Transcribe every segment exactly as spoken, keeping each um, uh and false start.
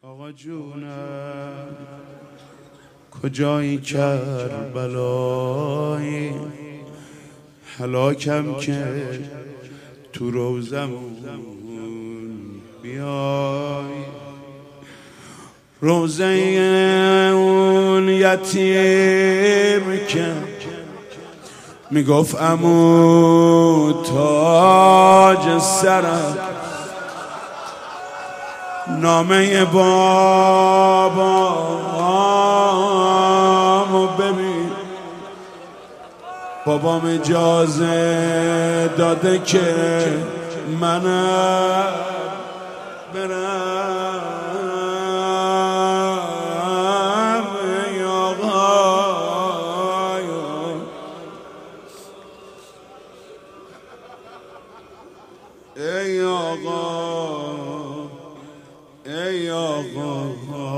آقا جونم کجایی کربلایی، هلاکم که تو روزمون بیای. روزه اون یتیم که میگفت عمو تاج سرم، نامه بابامو ببین. بابام اجازه داده که منم برم. ای آقا ای آقا ای آقا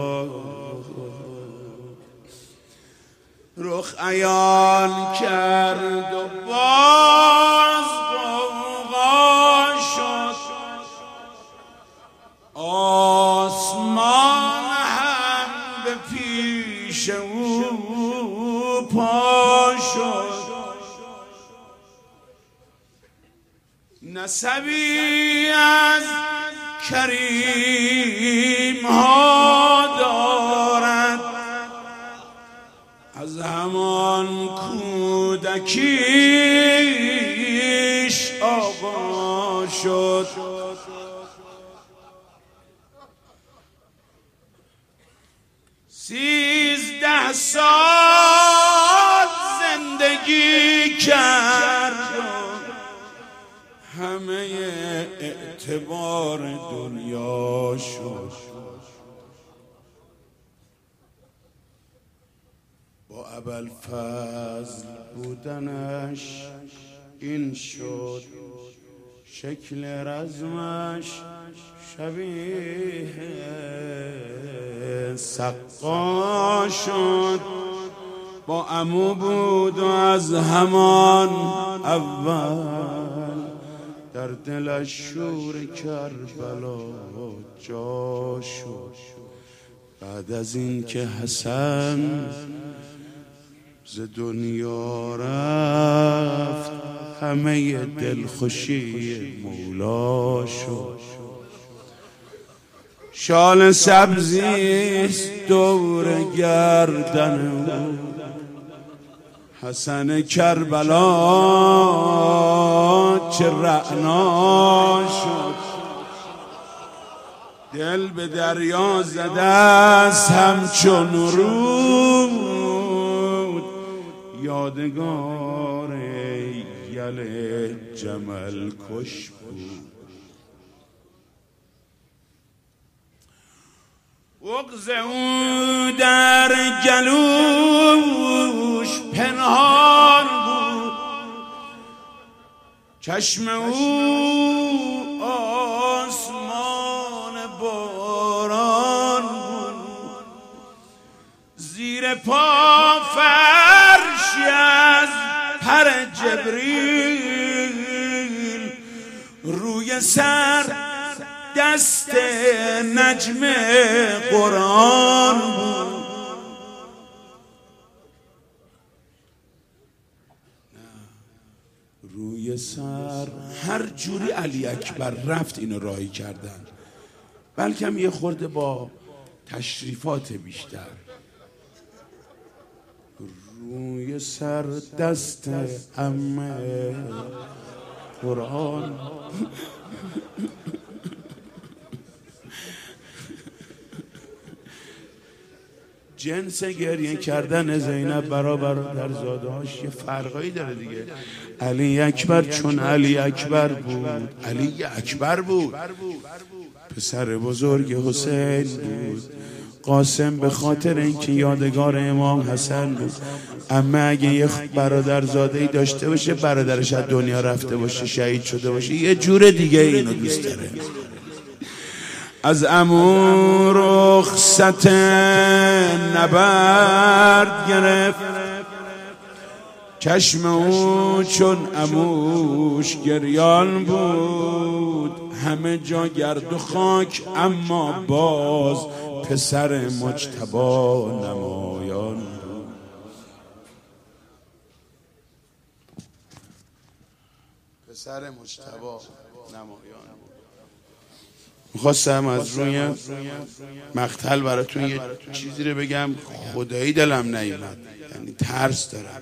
رخ عیان کرد و باز غوغا شد، آسمان هم به پیش او پا شد. نسبی از کریم ها دارد، از همان کودکیش آقا شد. سیزده سال زندگی کرد، همه اعتبار دنیا شد. با ابوالفضل بودنش این شد، شکل رزمش شبیه سقا شد. با عمو بود و از همان اول در دلش شور کربلا جا شد. بعد از این که حسن ز دنیا رفت، همه دلخوشی مولا شد. شال سبزیست دور گردن او، حسن کربلا چه رعنا شد. دل به دریا زده است همچون رود، یادگار یل جمل کش بود. بغض او در گلوش پنهان بود، چشم او آسمان باران بود. زیر پا فرشی از پر جبریل، روی سر دست نجم قرآن بود. روی سر هر جوری علی اکبر رفت اینو راهی کردن، بلکه یه خورده با تشریفات بیشتر. روی سر دست عمه قرآن جنس گریه کردن زینب برابر در زادهاش یه فرقایی داره دیگه. علی اکبر چون علی اکبر بود، علی اکبر بود، پسر بزرگ حسین بود. قاسم به خاطر اینکه یادگار امام حسن بود. اما اگه یه برادرزاده‌ای داشته باشه، برادرش از دنیا رفته باشه، شهید شده باشه، یه جور دیگه اینو دوست داره. از عمو رخصت نبرد گرفت، چشم او چون عموش گریان بود، همه جا گرد و خاک اما باز پسر مجتبی نمایان بود. پسر مجتبی نمایان بود. میخواستم از روی مقتل براتون یه چیزی رو بگم، خدایی دلم نیومد، یعنی ترس دارم.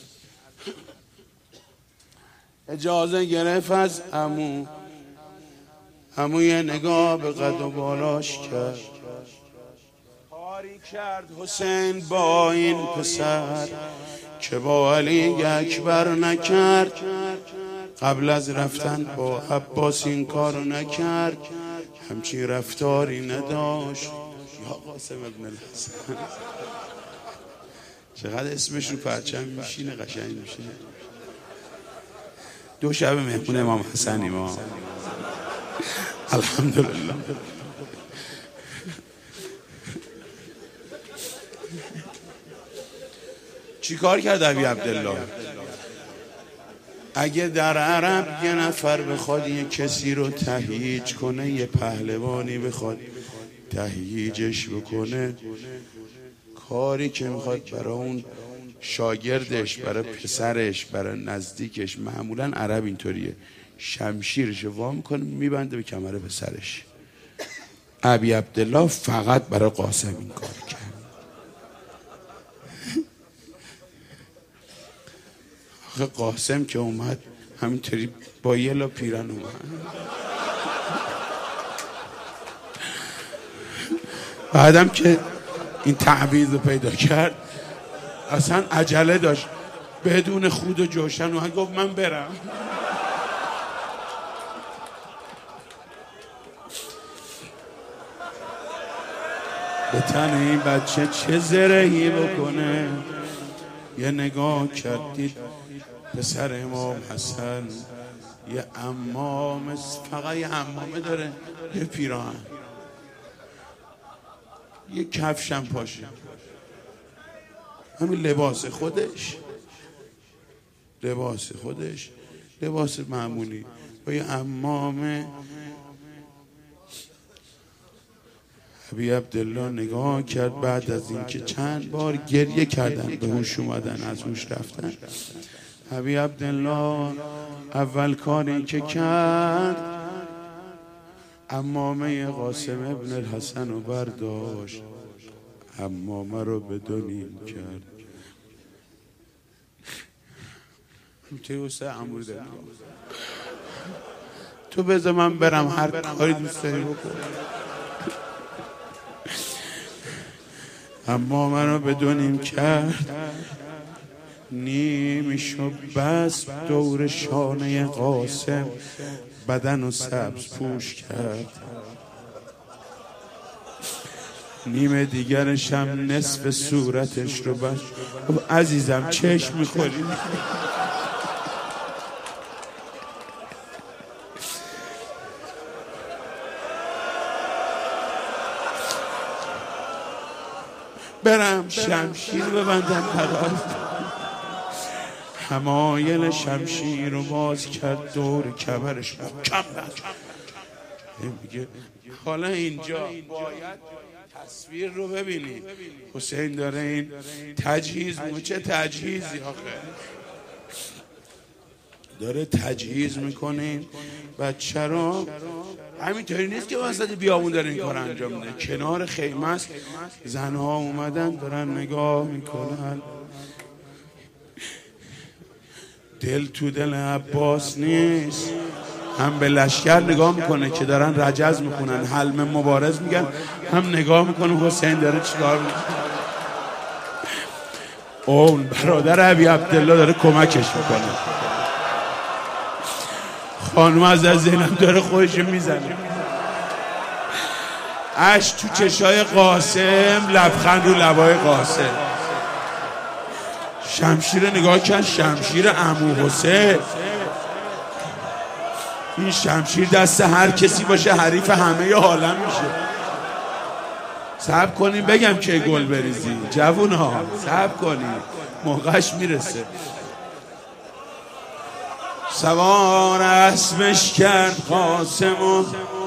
اجازه گرفت از عمو، عمو یه نگاه به قد و بالاش کرد، کاری کرد حسین با این پسر که با علی اکبر نکرد. قبل از رفتن با عباس این کارو نکرد، همچین رفتاری نداشت. یا قاسم ابن الحسن چقدر اسمش رو پرچم میشینه، قشنگ میشینه. دو شب مهمون امام حسنی ما، الحمدلله. چی کار کرد ابی عبدالله؟ اگه در عرب یه نفر بخواد یه کسی رو تهییج کنه، یه پهلوانی بخواد تهییجش بکنه، کاری که میخواد برای اون شاگردش، برای پسرش، برای نزدیکش، معمولا عرب اینطوریه، شمشیرش وا میکنه میبنده به کمر پسرش. ابی عبدالله فقط برای قاسم این کار کرد. آخه قاسم که اومد همینطوری با یه لا پیرن اومد، بعدم که این تعویض رو پیدا کرد اصلا عجله داشت، بدون خود و جوشن و گفت من برم. به تن این بچه چه زرهی بکنه. یه نگاه کردید پسر امام حسن یه عمامه، فقط یه عمامه داره، یه پیراهن، یه کفشم پاشه، همین لباس خودش، لباس خودش لباس معمولی با یه عمامه. ابی عبدالله نگاه کرد بعد از اینکه چند بار گریه کردن، به هوش اومدن، از هوش رفتن. ابی عبدالله اول کاری که کرد عمامه قاسم ابن الحسن رو برداشت، عمامه رو به دو نیم کرد. تو بذار من برم، هر کاری دوست داری بکن. اما من رو به دو نیم کرد، نیمیشو بس دور شانه قاسم، بدن و سبز پوش کرد، نیم دیگرش هم نصف صورتش رو بس. عزیزم چشم میخوری. برم شمشیر ببندم برات. حمایل شمشیر رو باز کرد، دور کمرش محکم بند. میگه حالا اینجا باید تصویر رو ببینی، حسین داره این تجهیز میکنه. چه تجهیزی آخه؟ داره تجهیز میکنه بچه رو. همینطوری نیست که وسط بیابون داره این کار انجام میده، کنار خیمه است، زنها اومدن دارن نگاه میکنن. دل تو دل عباس نیست، هم به لشکر نگاه میکنه که دارن رجز میکنن، حلم مبارز میگن، هم نگاه میکنه حسین داره چیکار میکنه. اون برادر ابی عبدالله داره کمکش میکنه. خانم از زینب داره خودش میزنه، اش تو چشای قاسم، لبخند رو لبای قاسم. شمشیر نگاه کن، شمشیر عمو حسین. این شمشیر دست هر کسی باشه حریف همه عالم میشه. صبر کنیم بگم که گل بریزی جوون ها، صبر کنیم موقعش میرسه. سوار اسبش کرد قاسم و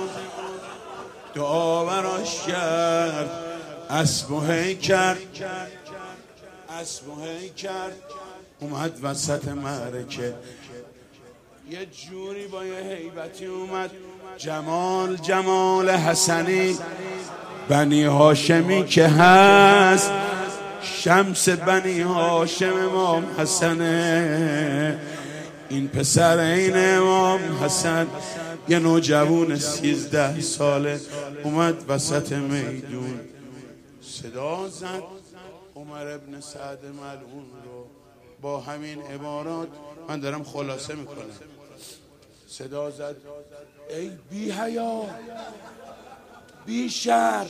دعا براش کرد، اسب و هی کرد اسب و هی کرد. اومد وسط معرکه یه جوری با یه هیبتی اومد، جمال جمال حسنی بنی هاشمی که هست، شمس بنی هاشم امام حسنه. این پسر این امام حسن یه نوجوان سیزده ساله اومد وسط میدون، صدا زد عمر ابن سعد ملعون رو با همین عبارات. من دارم خلاصه میکنم. صدا زد ای بی حیا، بی شر،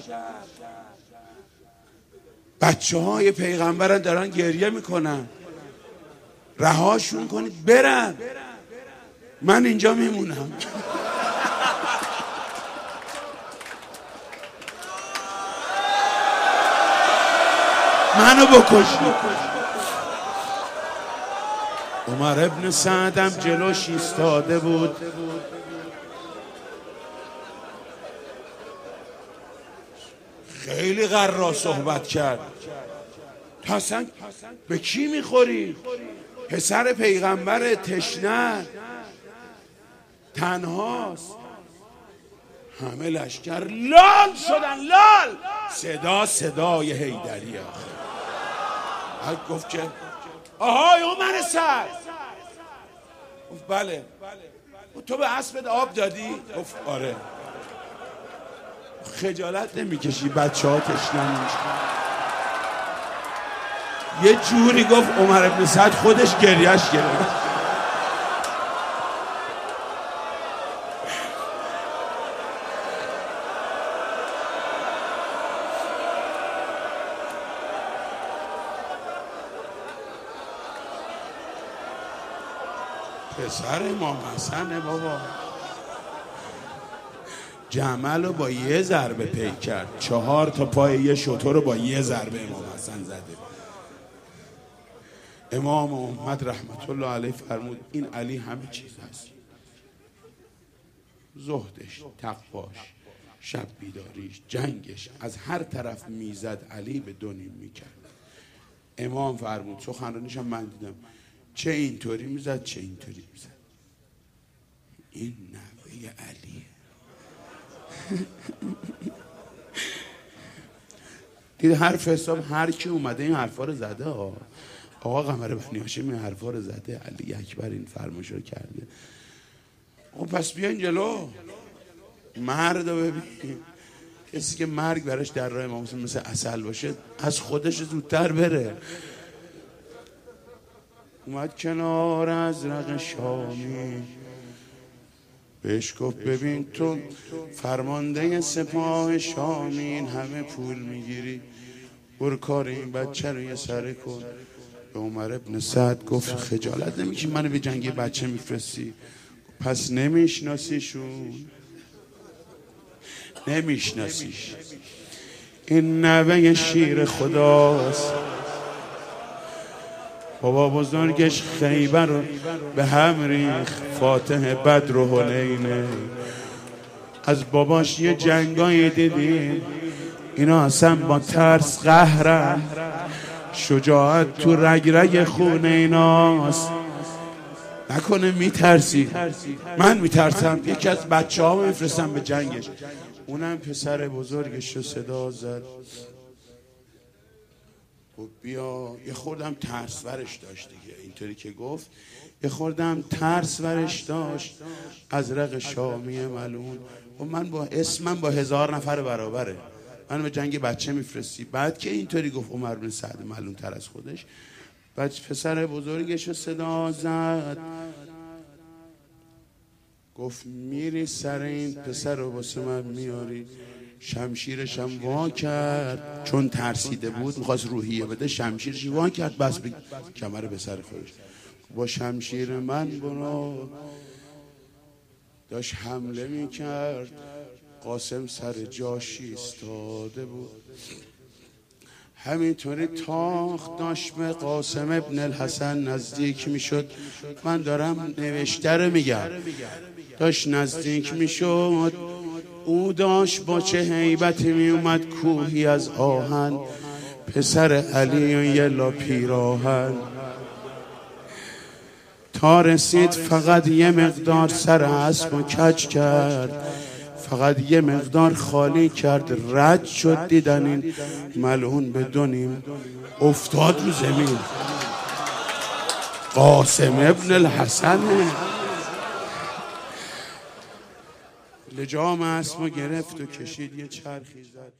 بچه های پیغمبرن دارن گریه میکنن، رهاشون کنید برن، من اینجا میمونم. منو بکشید. عمر ابن سعدم جلوش ایستاده بود، خیلی قرار صحبت کرد. تو اصلا به کی میخوری؟ پسر پیغمبر تشنه تنهاست. همه لشکر لال شدن، لال. صدا صدای حیدری آخه گفت که آهای عمر سعد. گفت بله. تو به اسبت آب دادی؟ گفت آره. خجالت نمیکشی بچه ها تشنه میشن؟ یه جوری گفت عمر ابن سعد خودش گریهش گرفت. پسر امام حسنه بابا. جمل رو با یه ضربه پی کرد، چهار تا پای یه شتر رو با یه ضربه امام حسن زده. امام محمد رحمت الله علیه فرمود این علی همه چیز هست. زهدش، تقواش، شب بیداریش، جنگش، از هر طرف میزد علی به دو نیم میکرد. امام فرمود سخنرانیشم من دیدم، چه اینطوری میزد چه اینطوری میزد. این نوه علیه. دید حرف حساب هر کی اومده این حرفا رو زده ها. آقا قمر بنی هاشم این حرفا رو زده، علی اکبر این فرمایش رو کرده. خب پس بیاین جلو، مرد رو ببین. کسی که مرگ براش در راه امام حسین مثل عسل باشه از خودش زودتر بره. اومد کنار ازرق شامی، بهش گفت ببین تو فرمانده سپاه شامین، همه پول میگیری، برو کار این بچه رو یه سره کن. به عمر ابن سعد گفت خجالت نمیکشی منو به جنگ بچه میفرستی؟ پس نمیشناسیشون؟ نمیشناسیش. این نوه شیر خداست. بابا بزرگش خیبر رو به هم ریخ، فاتح بدر و حنینه. از باباش یه جنگایی دیدیم، اینا اصلا با ترس قهرن، شجاعت تو رگ رگ خون ایناست. نکنه میترسی؟ من میترسم. یکی از بچه ها میفرستم به جنگش. اونم پسر بزرگش رو صدا زد و بیا. یه خوردم ترس ورش داشت دیگه، اینطوری که گفت یه خوردم ترس ورش داشت. ازرق شامی ملعون. و من با اسمم با هزار نفر برابره، من به جنگ بچه میفرستی؟ بعد که اینطوری گفت عمر بن سعد ملعون تر از خودش، بعد پسر بزرگش رو صدا زد گفت میری سر این پسر رو واسه من میاری؟ شمشیرش هم وا کرد، چون ترسیده بود میخواست روحیه بده، شمشیرش وا کرد بس به کمر به سر خودش. با شمشیر من برو. داشت حمله میکرد، قاسم سر جاش ایستاده بود. همینطوری تاخت داشت به قاسم ابن الحسن نزدیک میشد. من دارم نوشته رو میگم. داشت نزدیک میشد، او داشت با چه هیبتی میومد، کوهی از آهن، پسر علی و یه لا پیراهن. تا رسید فقط یه مقدار سر اسب و کج کرد، فقط یه مقدار خالی کرد، رد شد. دیدن این ملعون به دو نیم افتاد رو زمین. قاسم ابن الحسن لجام اسب گرفت و کشید، یه چرخی زد.